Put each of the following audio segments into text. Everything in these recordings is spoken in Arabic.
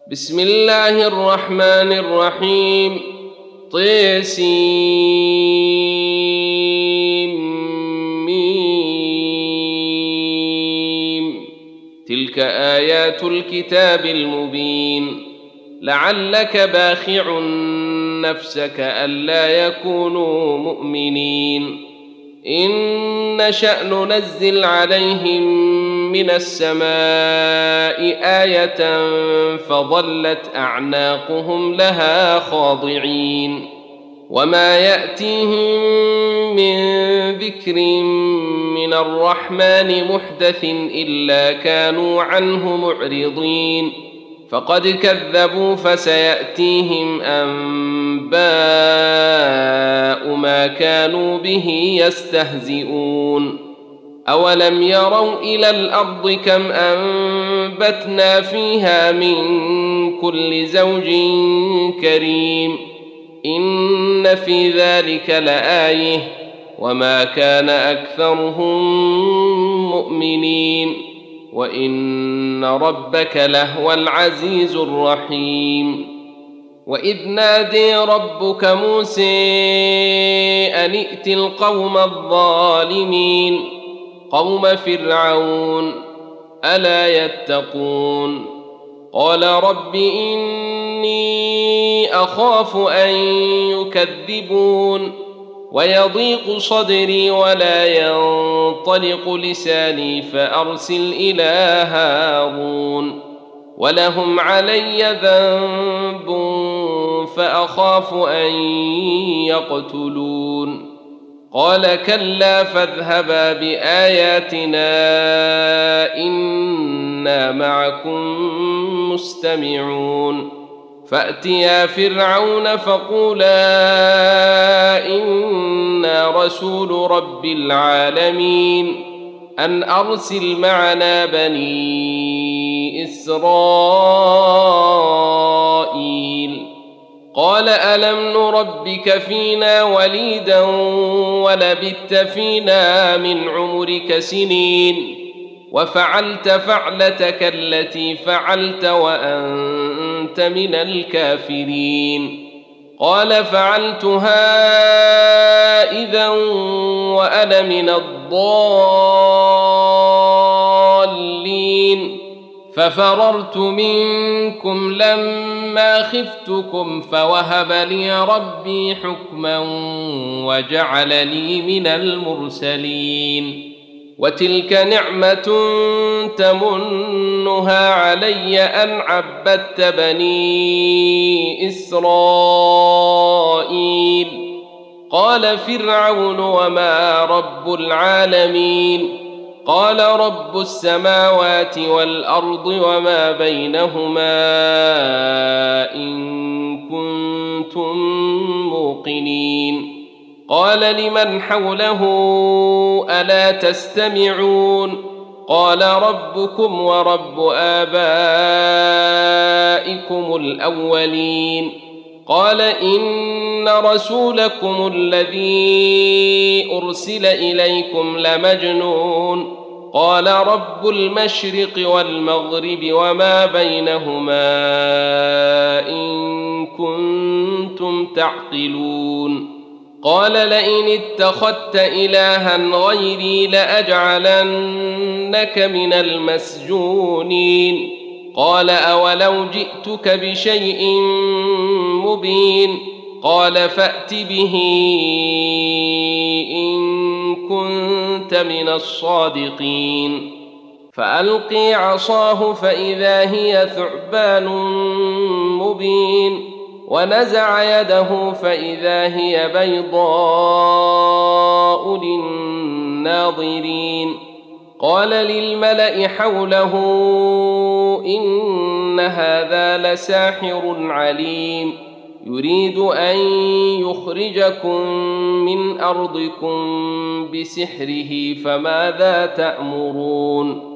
بسم الله الرحمن الرحيم. طسم. تلك آيات الكتاب المبين. لعلك باخع نفسك ألا يكونوا مؤمنين. إن نشأ ننزل عليهم من السماء آية فظلت أعناقهم لها خاضعين. وما يأتيهم من ذكر من الرحمن محدث إلا كانوا عنه معرضين. فقد كذبوا فسيأتيهم أنباء ما كانوا به يستهزئون. أولم يروا إلى الأرض كم أنبتنا فيها من كل زوج كريم. إن في ذلك لآية وما كان أكثرهم مؤمنين وإن ربك لهو العزيز الرحيم. وإذ نادي ربك موسى أن ائت القوم الظالمين قوم فرعون ألا يتقون. قال رب إني أخاف أن يكذبون ويضيق صدري ولا ينطلق لساني فأرسل إلى هارون ولهم علي ذنب فأخاف أن يقتلون. قال كلا فاذهبا بآياتنا إنا معكم مستمعون. فأتيا فرعون فقولا إنا رسول رب العالمين أن أرسل معنا بني إسرائيل. قال ألم نربك فينا وليدا ولبثت فينا من عمرك سنين وفعلت فعلتك التي فعلت وأنت من الكافرين. قال فعلتها إذا وأنا من الضالين ففررت منكم لما خفتكم فوهب لي ربي حكما وجعلني من المرسلين. وتلك نعمة تمنها علي أن عبدت بني إسرائيل. قال فرعون وما رب العالمين. قال رب السماوات والأرض وما بينهما إن كنتم موقنين. قال لمن حوله ألا تستمعون. قال ربكم ورب آبائكم الأولين. قال إن رسولكم الذي أرسل إليكم لمجنون. قال رب المشرق والمغرب وما بينهما إن كنتم تعقلون. قال لئن اتخذت إلها غيري لأجعلنك من المسجونين. قال أولو جئتك بشيء مبين. قال فأت به إن كنت من الصادقين. فألقي عصاه فإذا هي ثعبان مبين ونزع يده فإذا هي بيضاء للناظرين. قال للملأ حوله إن هذا لساحر عليم يريد أن يخرجكم من أرضكم بسحره فماذا تأمرون.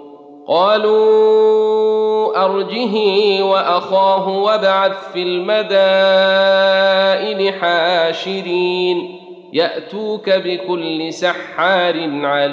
قالوا أرجه وأخاه وابعث في المدائن حاشرين يأتوك بكل سحار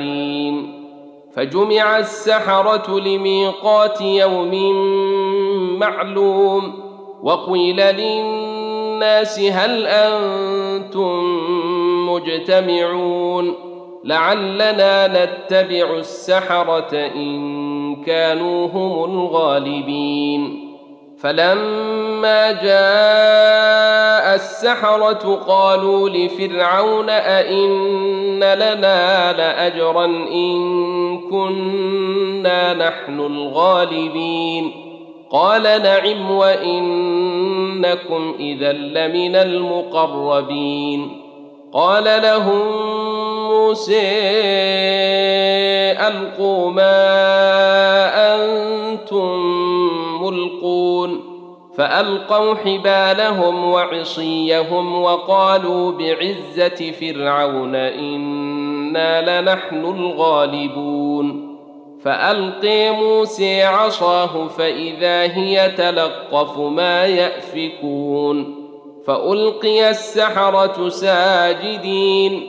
عليم. فجمع السحرة لميقات يوم معلوم وقيل للناس هل أنتم مجتمعون لعلنا نتبع السحرة إن كانوا هم الغالبين فلما جاء السحرة قالوا لفرعون أئن لنا لأجرا إن كنا نحن الغالبين قال نعم وإنكم إذا لمن المقربين قال لهم موسى ألقوا ما أنتم ملقون فألقوا حبالهم وعصيهم وقالوا بعزة فرعون إنا لنحن الغالبون فألقي موسى عصاه فإذا هي تلقف ما يأفكون فألقي السحرة ساجدين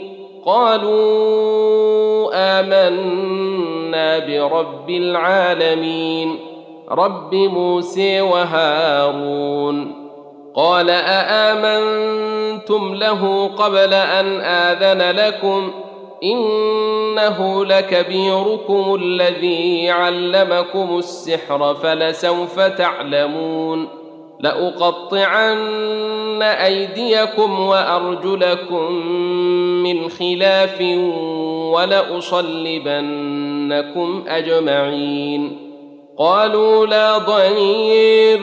قالوا آمنا برب العالمين رب موسى وهارون قال أآمنتم له قبل أن آذن لكم إنه لكبيركم الذي علمكم السحر فلسوف تعلمون لأقطعن أيديكم وأرجلكم من خلاف ولأصلبنكم أجمعين قالوا لا ضير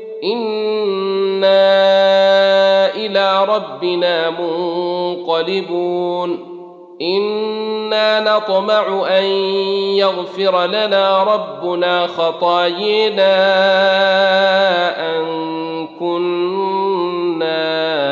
إنا إلى ربنا منقلبون إنا نطمع أن يغفر لنا ربنا خطايانا أن كنا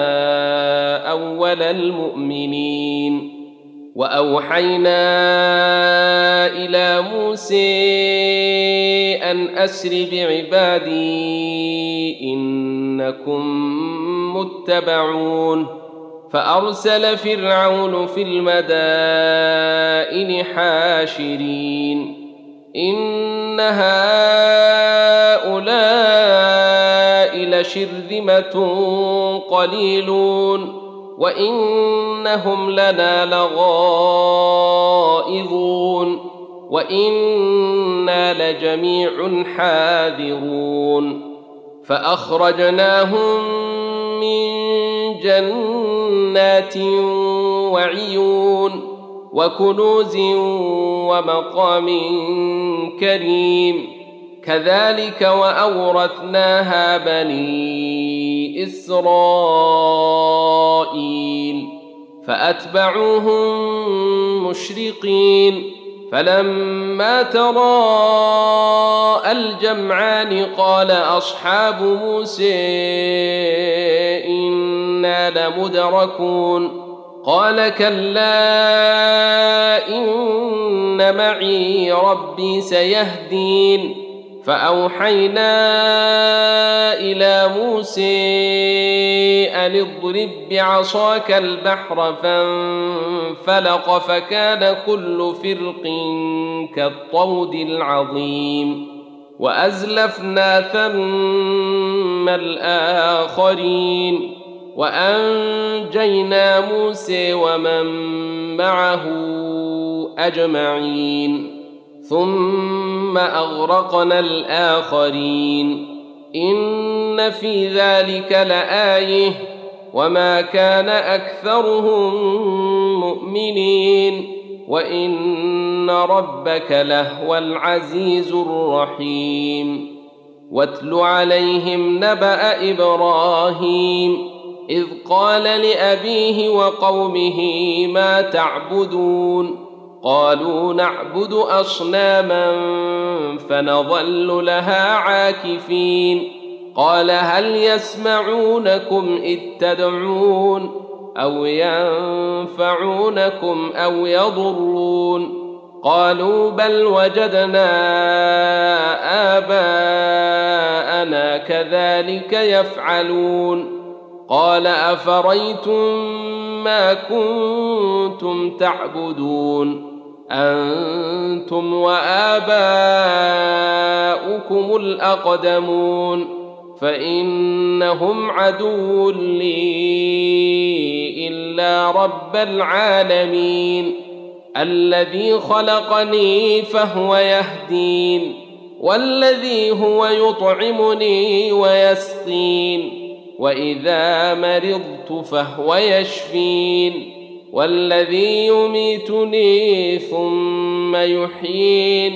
أول المؤمنين وأوحينا إلى موسى أن أسر بعبادي إنكم متبعون فأرسل فرعون في المدائن حاشرين إن هؤلاء لشرذمة قليلون وإنهم لنا لغائظون وإنا لجميع حاذرون فأخرجناهم من جنات وعيون وكنوز ومقام كريم كذلك وأورثناها بني إسرائيل فأتبعوهم مشرقين فلما تراءى الجمعان قال أصحاب موسى إنا لمدركون قال كلا إن معي ربي سيهدين فأوحينا إلى موسى أن اضرب بعصاك البحر فانفلق فكان كل فرق كالطود العظيم وأزلفنا ثم الآخرين وأنجينا موسى ومن معه أجمعين ثم أغرقنا الآخرين إن في ذلك لآية وما كان أكثرهم مؤمنين وإن ربك لهو العزيز الرحيم واتل عليهم نبأ إبراهيم إذ قال لأبيه وقومه ما تعبدون قالوا نعبد أصناما فنظل لها عاكفين قال هل يسمعونكم إذ تدعون أو ينفعونكم أو يضرون قالوا بل وجدنا آباءنا كذلك يفعلون قال أفريتم ما كنتم تعبدون أنتم وآباؤكم الأقدمون فإنهم عدو لي إلا رب العالمين الذي خلقني فهو يهدين والذي هو يطعمني ويسقين وإذا مرضت فهو يشفين والذي يميتني ثم يحيين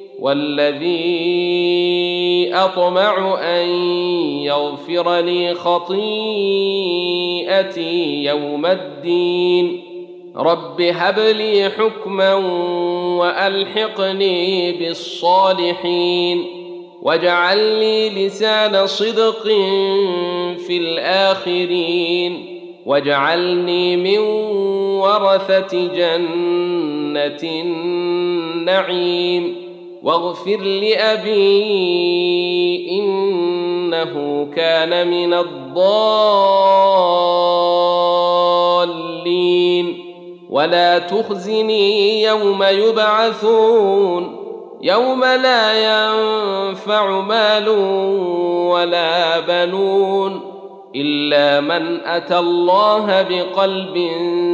والذي أطمع أن يغفر لي خطيئتي يوم الدين رب هب لي حكما وألحقني بالصالحين واجعل لي لسان صدق في الآخرين واجعلني من ورثة جنة النعيم واغفر لأبي إنه كان من الضالين ولا تخزني يوم يبعثون يوم لا ينفع مال ولا بنون إلا من أتى الله بقلب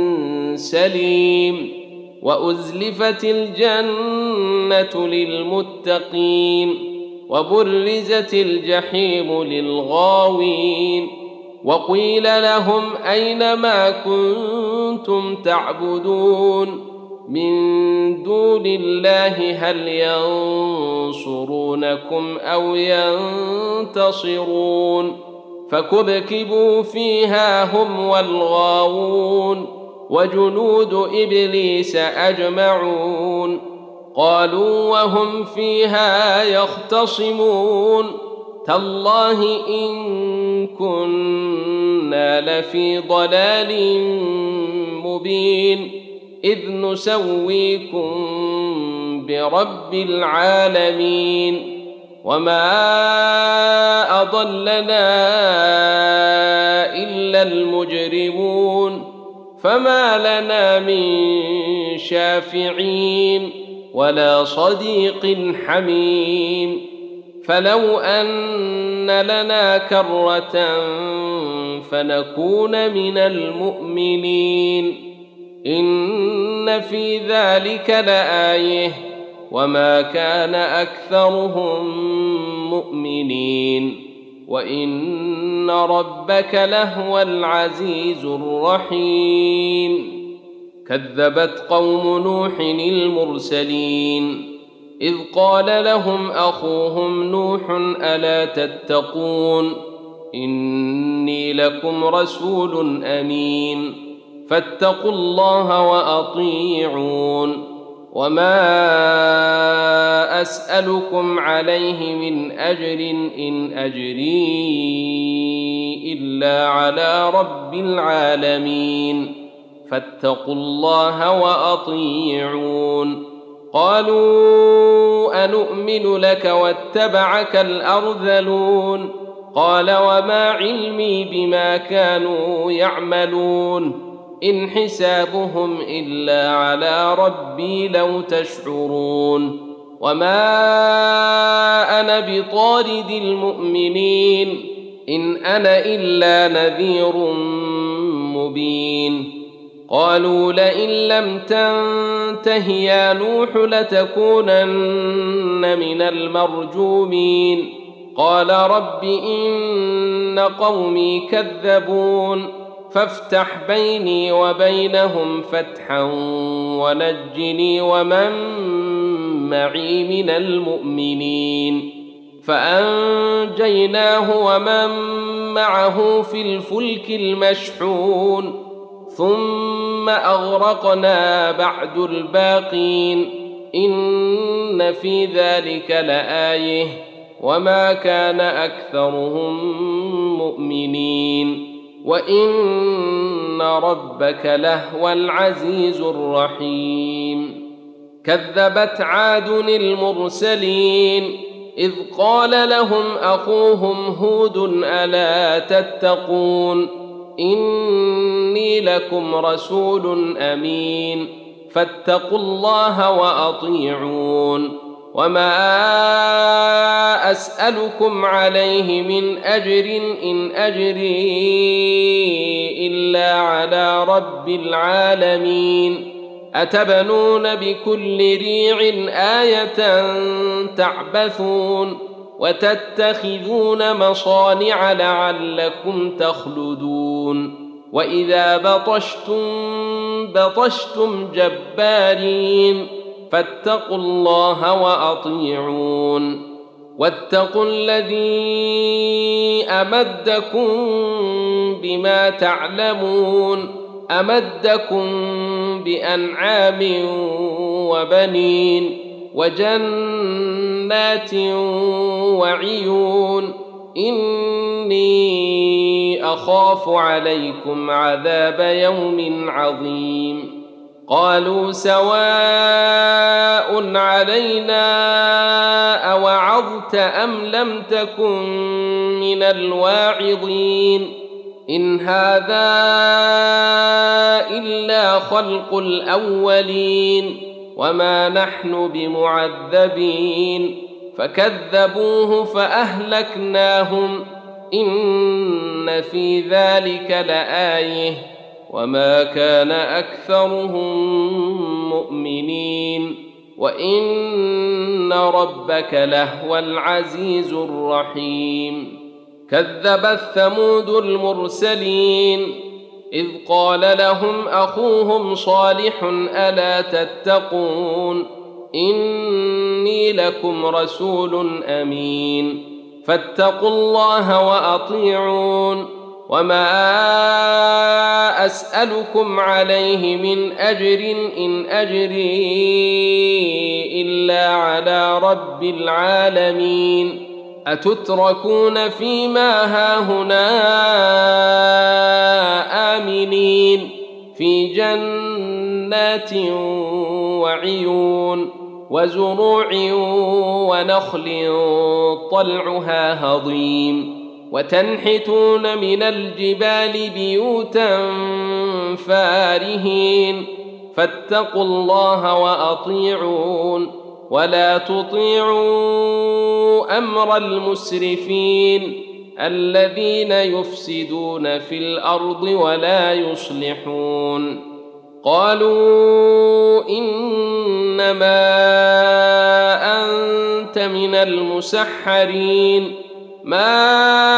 سليم وأزلفت الجنة للمتقين وبرزت الجحيم للغاوين وقيل لهم أين ما كنتم تعبدون من دون الله هل ينصرونكم أو ينتصرون فكبكبوا فيها هم والغاوون وجنود إبليس أجمعون قالوا وهم فيها يختصمون تالله إن كنا لفي ضلال مبين إذ نسويكم برب العالمين وما أضلنا إلا المجرمون فما لنا من شافعين ولا صديق حميم فلو أن لنا كرة فنكون من المؤمنين إن في ذلك لآية وما كان أكثرهم مؤمنين وإن ربك لهو العزيز الرحيم كذبت قوم نوح المرسلين إذ قال لهم أخوهم نوح ألا تتقون إني لكم رسول أمين فاتقوا الله وأطيعون وما أسألكم عليه من أجر إن أجري إلا على رب العالمين فاتقوا الله وأطيعون قالوا أنؤمن لك واتبعك الأرذلون قال وما علمي بما كانوا يعملون إن حسابهم إلا على ربي لو تشعرون وما أنا بطارد المؤمنين إن أنا إلا نذير مبين قالوا لئن لم تنته يا نوح لتكونن من المرجومين قال رب إن قومي كذبون فافتح بيني وبينهم فتحا ونجني ومن معي من المؤمنين فأنجيناه ومن معه في الفلك المشحون ثم أغرقنا بعد الباقين إن في ذلك لآية وما كان أكثرهم مؤمنين وإن ربك لهو العزيز الرحيم كذبت عاد المرسلين إذ قال لهم أخوهم هود ألا تتقون إني لكم رسول أمين فاتقوا الله وأطيعون وما أسألكم عليه من أجر إن أجري إلا على رب العالمين أتبنون بكل ريع آية تعبثون وتتخذون مصانع لعلكم تخلدون وإذا بطشتم جبارين فاتقوا الله وأطيعون واتقوا الذي أمدكم بما تعلمون أمدكم بأنعام وبنين وجنات وعيون إني أخاف عليكم عذاب يوم عظيم قالوا سواء علينا أوعظت أم لم تكن من الواعظين إن هذا إلا خلق الأولين وما نحن بمعذبين فكذبوه فأهلكناهم إن في ذلك لآية وما كان أكثرهم مؤمنين وإن ربك لهو العزيز الرحيم كذبت ثمود المرسلين إذ قال لهم أخوهم صالح ألا تتقون إني لكم رسول أمين فاتقوا الله وأطيعون وما أسألكم عليه من أجر إن أجري إلا على رب العالمين أتتركون فيما هاهنا آمنين في جنات وعيون وزروع ونخل طلعها هضيم وتنحتون من الجبال بيوتا فارهين فاتقوا الله وأطيعون ولا تطيعوا أمر المسرفين الذين يفسدون في الأرض ولا يصلحون قالوا إنما أنت من المسحرين ما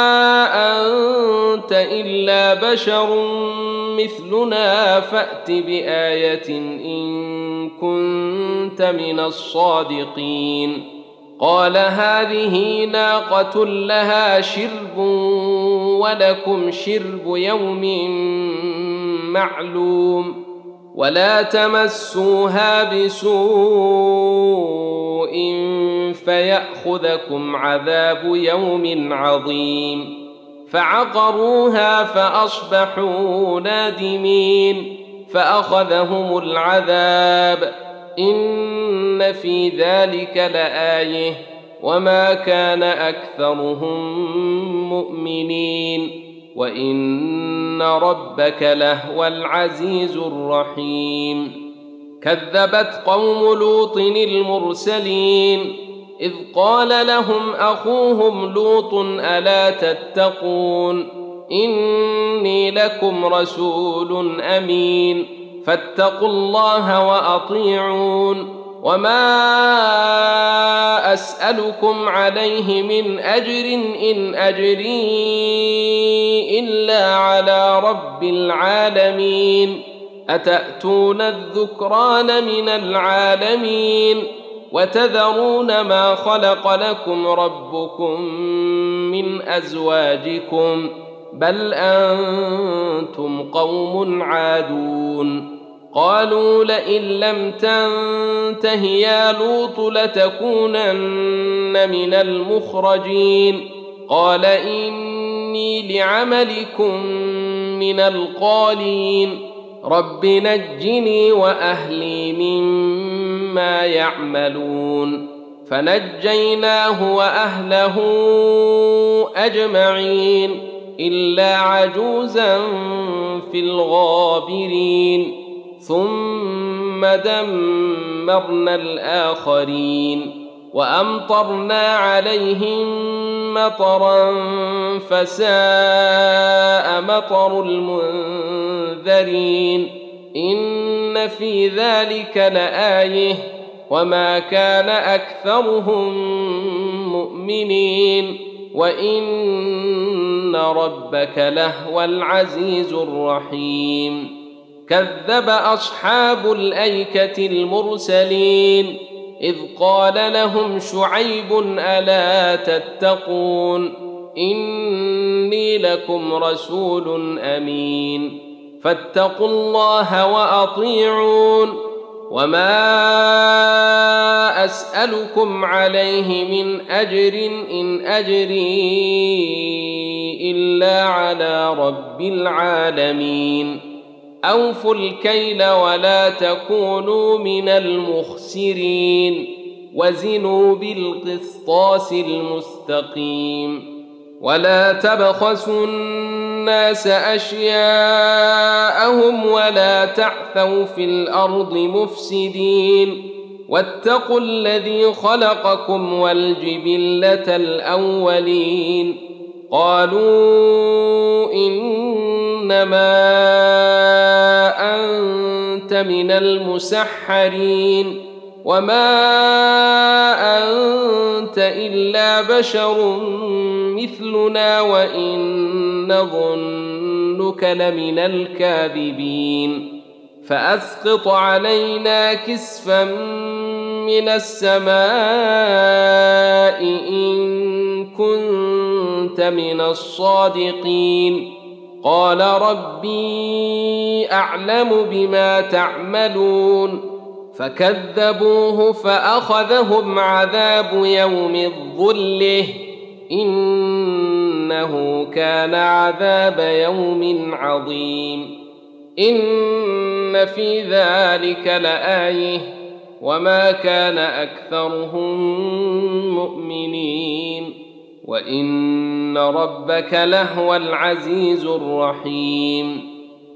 أنت إلا بشر مثلنا فأت بآية إن كنت من الصادقين قال هذه ناقة لها شرب ولكم شرب يوم معلوم ولا تمسوها بسوء فيأخذكم عذاب يوم عظيم فعقروها فأصبحوا نادمين فأخذهم العذاب إن في ذلك لآية وما كان أكثرهم مؤمنين وإن ربك لهو العزيز الرحيم كذبت قوم لوط المرسلين إذ قال لهم أخوهم لوط ألا تتقون إني لكم رسول أمين فاتقوا الله وأطيعون وما أسألكم عليه من أجر إن أجري إلا على رب العالمين أتأتون الذكران من العالمين وتذرون ما خلق لكم ربكم من أزواجكم بل أنتم قوم عادون قالوا لئن لم تنته يا لوط لتكونن من المخرجين قال إني لعملكم من القالين رب نجني وأهلي مما يعملون فنجيناه وأهله أجمعين إلا عجوزا في الغابرين ثم دمرنا الآخرين وأمطرنا عليهم مطرا فساء مطر المنذرين إن في ذلك لآية وما كان أكثرهم مؤمنين وإن ربك لهو العزيز الرحيم كذب أصحاب الأيكة المرسلين إذ قال لهم شعيب ألا تتقون إني لكم رسول أمين فاتقوا الله وأطيعون وما أسألكم عليه من أجر إن أجري إلا على رب العالمين أوفوا الكيل ولا تكونوا من المخسرين وزنوا بالقسطاس المستقيم ولا تبخسوا الناس أشياءهم ولا تعثوا في الأرض مفسدين واتقوا الذي خلقكم والجبلة الأولين قالوا إنما أنت من المسحرين وما أنت إلا بشر مثلنا وإن نظنك لمن الكاذبين فأسقط علينا كسفا من السماء إن كنت من الصادقين قال ربي أعلم بما تعملون فكذبوه فأخذهم عذاب يوم الظله إنه كان عذاب يوم عظيم إن في ذلك لآية وما كان أكثرهم مؤمنين وإن ربك لهو العزيز الرحيم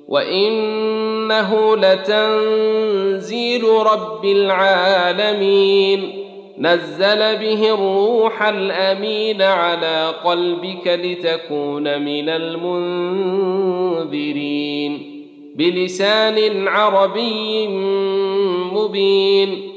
وإنه لتنزيل رب العالمين نزل به الروح الأمين على قلبك لتكون من المنذرين بلسان عربي مبين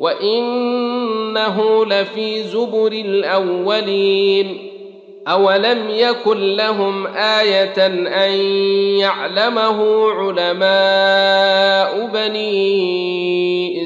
وإنه لفي زبر الأولين أولم يكن لهم آية أن يعلمه علماء بني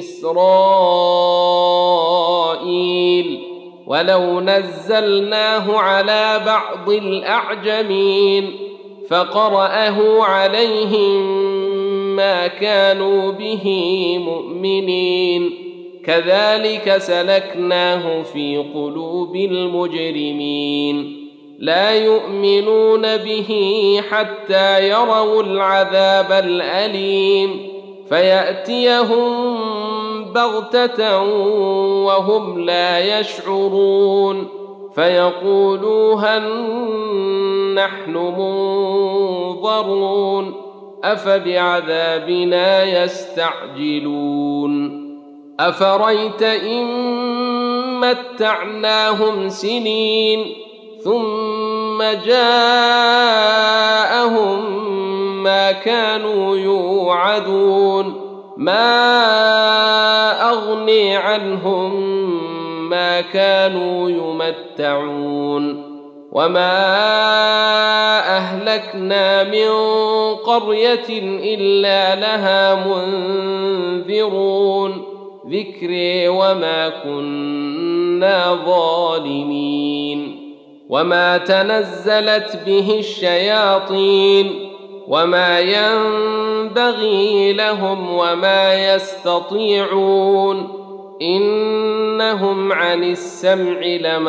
إسرائيل ولو نزلناه على بعض الأعجمين فقرأه عليهم ما كانوا به مؤمنين كذلك سلكناه في قلوب المجرمين لا يؤمنون به حتى يروا العذاب الأليم فيأتيهم بغتة وهم لا يشعرون فيقولوا هل نحن منظرون أفبعذابنا يستعجلون أفريت إن متعناهم سنين ثم جاءهم ما كانوا يوعدون ما أغني عنهم ما كانوا يمتعون وما أهلكنا من قرية إلا لها منذرون ذكري وما كنا ظالمين وما تنزلت به الشياطين وما ينبغي لهم وما يستطيعون إنهم عن السمع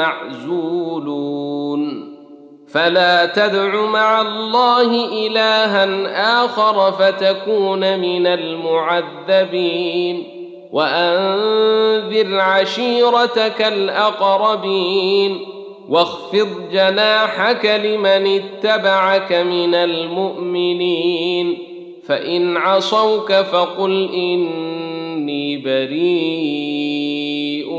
لمعزولون فلا تدع مع الله إلها آخر فتكون من المعذبين وأنذر عشيرتك الأقربين واخفض جناحك لمن اتبعك من المؤمنين فإن عصوك فقل إني بريء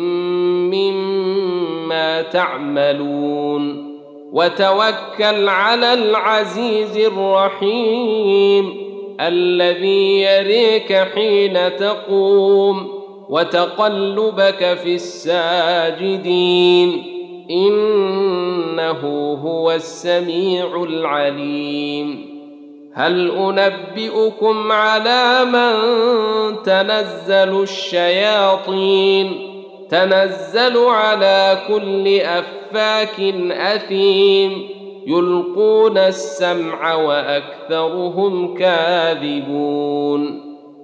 مما تعملون وتوكل على العزيز الرحيم الذي يريك حين تقوم وتقلبك في الساجدين إنه هو السميع العليم هل أنبئكم على من تنزل الشياطين تنزل على كل أفاك أثيم يلقون السمع وأكثرهم كاذبون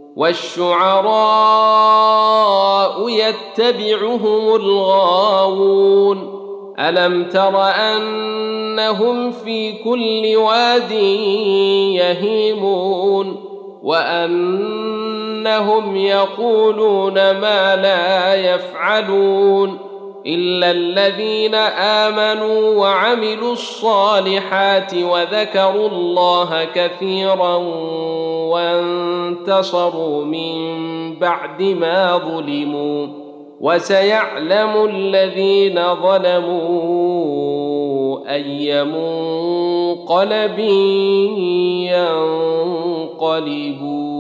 والشعراء يتبعهم الغاوون ألم تر أنهم في كل واد يهيمون وأنهم يقولون ما لا يفعلون إلا الذين آمنوا وعملوا الصالحات وذكروا الله كثيرا وانتصروا من بعد ما ظلموا وسيعلم الذين ظلموا أي منقلب ينقلبون